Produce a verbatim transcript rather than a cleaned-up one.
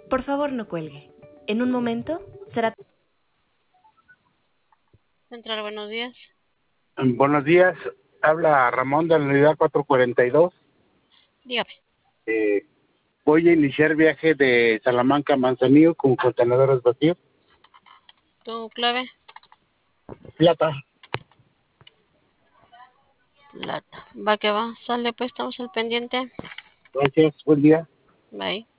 Por favor, no cuelgue. En un momento será... Central, buenos días. Buenos días, habla Ramón de la unidad cuatrocientos cuarenta y dos. Dígame. Eh, voy a iniciar viaje de Salamanca a Manzanillo con contenedores vacíos. ¿Tu clave? Plata. Plata. Va que va. Sale, pues estamos al pendiente. Gracias, buen día. Bye.